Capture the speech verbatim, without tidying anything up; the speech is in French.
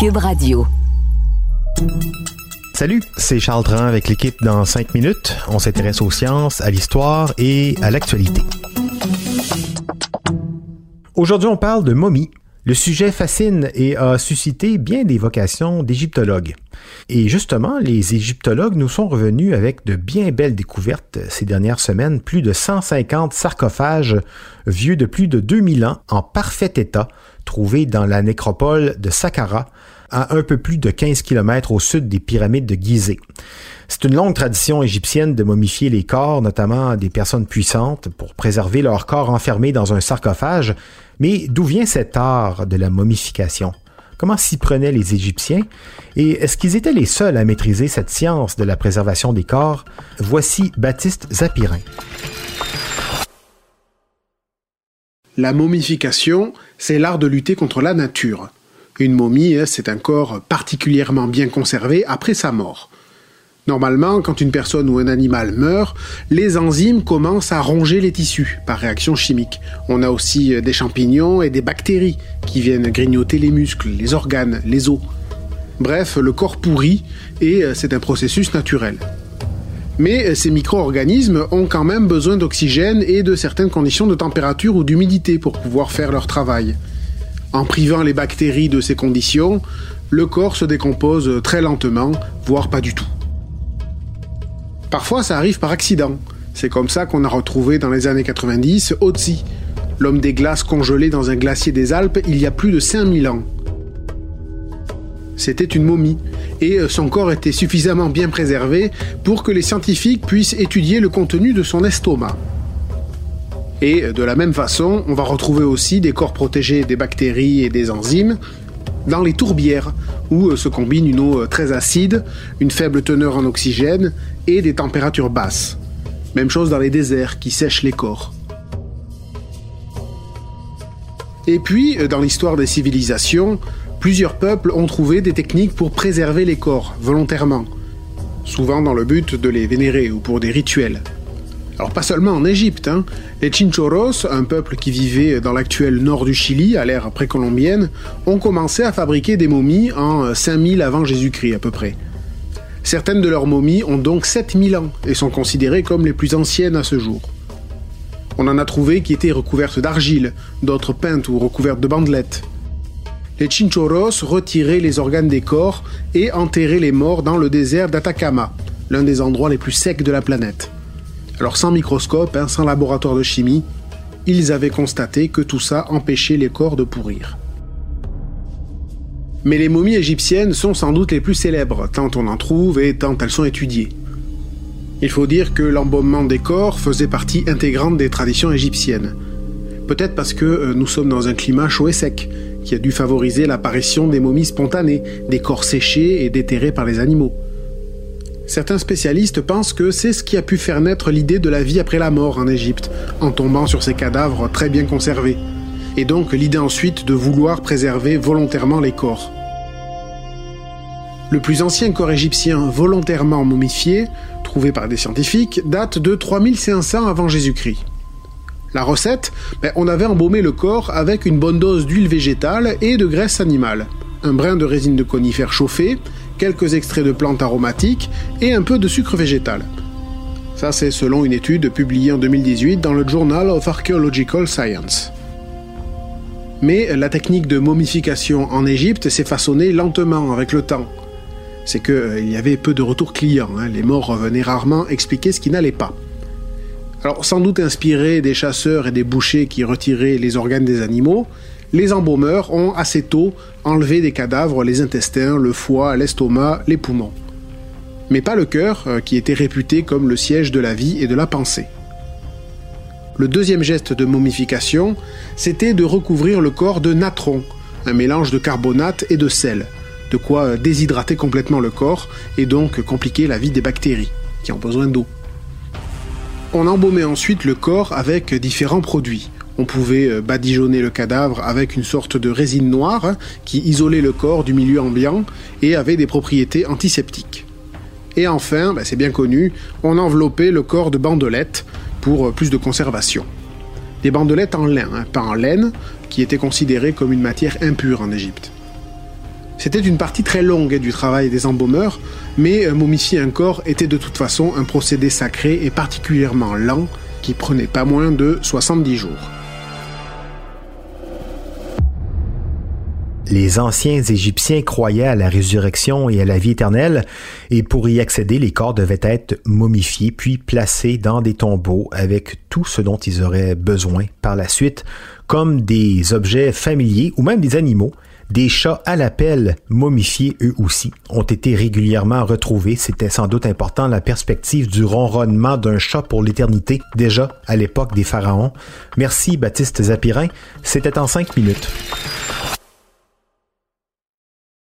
Cube Radio. Salut, c'est Charles Dran avec l'équipe dans cinq minutes. On s'intéresse aux sciences, à l'histoire et à l'actualité. Aujourd'hui, on parle de momies. Le sujet fascine et a suscité bien des vocations d'égyptologues. Et justement, les égyptologues nous sont revenus avec de bien belles découvertes ces dernières semaines. Plus de cent cinquante sarcophages vieux de plus de deux mille ans en parfait état, trouvés dans la nécropole de Saqqara, à un peu plus de quinze kilomètres au sud des pyramides de Gizeh. C'est une longue tradition égyptienne de momifier les corps, notamment des personnes puissantes, pour préserver leur corps enfermé dans un sarcophage. Mais d'où vient cet art de la momification? Comment s'y prenaient les Égyptiens? Et est-ce qu'ils étaient les seuls à maîtriser cette science de la préservation des corps? Voici Baptiste Zapirin. La momification, c'est l'art de lutter contre la nature. Une momie, c'est un corps particulièrement bien conservé après sa mort. Normalement, quand une personne ou un animal meurt, les enzymes commencent à ronger les tissus par réaction chimique. On a aussi des champignons et des bactéries qui viennent grignoter les muscles, les organes, les os. Bref, le corps pourrit et c'est un processus naturel. Mais ces micro-organismes ont quand même besoin d'oxygène et de certaines conditions de température ou d'humidité pour pouvoir faire leur travail. En privant les bactéries de ces conditions, le corps se décompose très lentement, voire pas du tout. Parfois, ça arrive par accident. C'est comme ça qu'on a retrouvé dans les années quatre-vingt-dix Otzi, l'homme des glaces congelé dans un glacier des Alpes il y a plus de cinq mille ans. C'était une momie, et son corps était suffisamment bien préservé pour que les scientifiques puissent étudier le contenu de son estomac. Et de la même façon, on va retrouver aussi des corps protégés des bactéries et des enzymes dans les tourbières, où se combine une eau très acide, une faible teneur en oxygène et des températures basses. Même chose dans les déserts qui sèchent les corps. Et puis, dans l'histoire des civilisations, plusieurs peuples ont trouvé des techniques pour préserver les corps, volontairement, souvent dans le but de les vénérer ou pour des rituels. Alors pas seulement en Égypte, hein. Les Chinchorros, un peuple qui vivait dans l'actuel nord du Chili, à l'ère précolombienne, ont commencé à fabriquer des momies en cinq mille avant Jésus-Christ à peu près. Certaines de leurs momies ont donc sept mille ans et sont considérées comme les plus anciennes à ce jour. On en a trouvé qui étaient recouvertes d'argile, d'autres peintes ou recouvertes de bandelettes. Les Chinchorros retiraient les organes des corps et enterraient les morts dans le désert d'Atacama, l'un des endroits les plus secs de la planète. Alors sans microscope, hein, sans laboratoire de chimie, ils avaient constaté que tout ça empêchait les corps de pourrir. Mais les momies égyptiennes sont sans doute les plus célèbres, tant on en trouve et tant elles sont étudiées. Il faut dire que l'embaumement des corps faisait partie intégrante des traditions égyptiennes. Peut-être parce que euh, nous sommes dans un climat chaud et sec, qui a dû favoriser l'apparition des momies spontanées, des corps séchés et déterrés par les animaux. Certains spécialistes pensent que c'est ce qui a pu faire naître l'idée de la vie après la mort en Égypte, en tombant sur ces cadavres très bien conservés, et donc l'idée ensuite de vouloir préserver volontairement les corps. Le plus ancien corps égyptien volontairement momifié, trouvé par des scientifiques, date de trois mille cinq cents avant Jésus-Christ. La recette, ben, on avait embaumé le corps avec une bonne dose d'huile végétale et de graisse animale, un brin de résine de conifère chauffée, quelques extraits de plantes aromatiques et un peu de sucre végétal. Ça, c'est selon une étude publiée en deux mille dix-huit dans le Journal of Archaeological Science. Mais la technique de momification en Égypte s'est façonnée lentement avec le temps. C'est qu'il euh, y avait peu de retours clients, hein. Les morts revenaient rarement expliquer ce qui n'allait pas. Alors, sans doute inspirés des chasseurs et des bouchers qui retiraient les organes des animaux, les embaumeurs ont assez tôt enlevé des cadavres les intestins, le foie, l'estomac, les poumons. Mais pas le cœur, qui était réputé comme le siège de la vie et de la pensée. Le deuxième geste de momification, c'était de recouvrir le corps de natron, un mélange de carbonate et de sel, de quoi déshydrater complètement le corps et donc compliquer la vie des bactéries, qui ont besoin d'eau. On embaumait ensuite le corps avec différents produits. On pouvait badigeonner le cadavre avec une sorte de résine noire qui isolait le corps du milieu ambiant et avait des propriétés antiseptiques. Et enfin, ben c'est bien connu, on enveloppait le corps de bandelettes pour plus de conservation. Des bandelettes en lin, hein, pas en laine, qui étaient considérées comme une matière impure en Égypte. C'était une partie très longue du travail des embaumeurs, mais momifier un corps était de toute façon un procédé sacré et particulièrement lent, qui prenait pas moins de soixante-dix jours. Les anciens Égyptiens croyaient à la résurrection et à la vie éternelle, et pour y accéder, les corps devaient être momifiés puis placés dans des tombeaux avec tout ce dont ils auraient besoin par la suite, comme des objets familiers ou même des animaux. Des chats à la pelle, momifiés eux aussi, ont été régulièrement retrouvés. C'était sans doute important, la perspective du ronronnement d'un chat pour l'éternité, déjà à l'époque des pharaons. Merci Baptiste Zapirin, c'était en cinq minutes.